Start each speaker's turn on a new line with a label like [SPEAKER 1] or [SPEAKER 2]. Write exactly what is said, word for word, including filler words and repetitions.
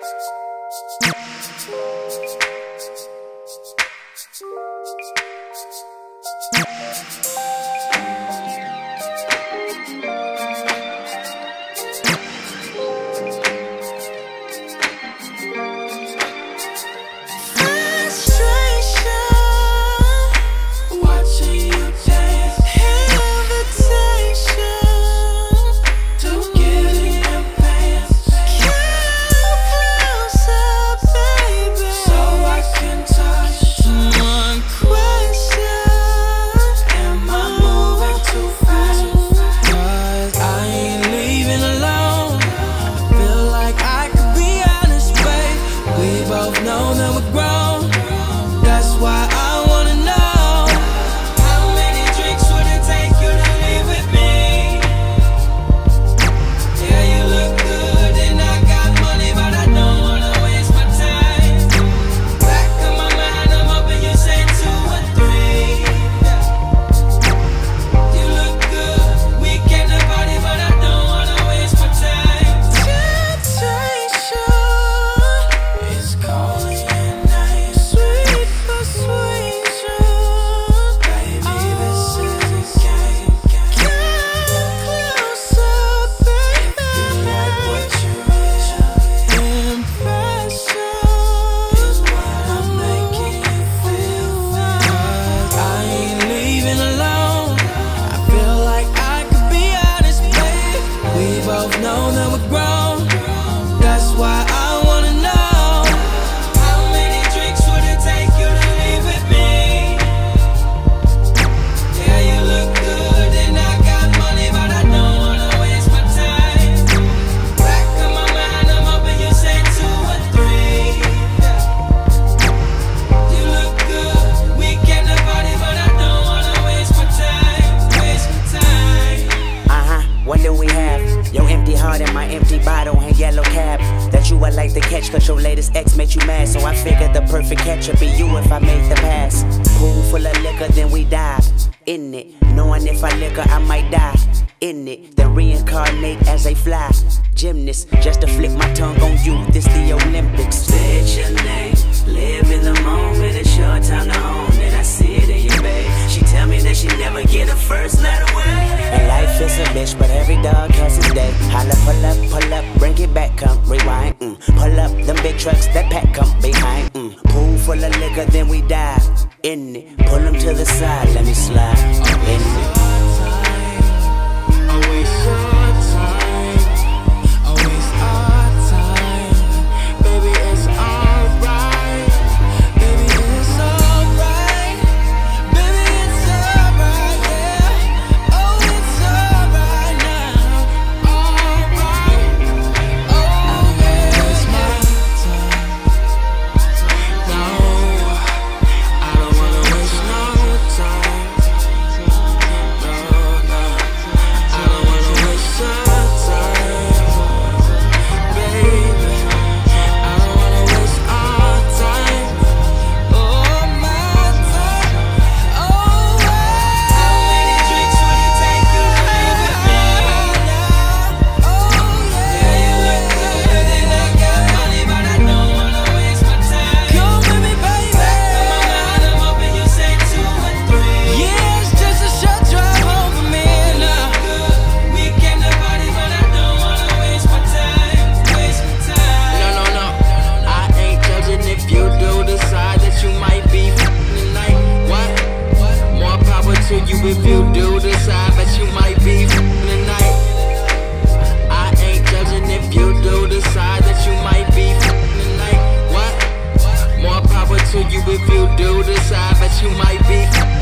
[SPEAKER 1] Cause your latest ex made you mad, so I figured the perfect catch would be you if I made the pass. Pool full of liquor, then we dive in it, knowing if I liquor I might die in it, then reincarnate as a fly gymnast, just to flip my tongue on you. This the Olympics.
[SPEAKER 2] Say your name, live in the moment. It's your time to own it. I see it in you, babe. She tell me that she never get a first night away.
[SPEAKER 1] And life is a bitch, but every dog has his day. Holla, pull up, pull up, bring it back, come rewind. Mm. Pull up them big trucks that pack come behind. Mm. Pool full of liquor, then we dive in it. Pull them to the side, let me slide in it.
[SPEAKER 3] If you do decide that you might be tonight, I ain't judging if you do decide that you might be tonight. What? More power to you if you do decide that you might be.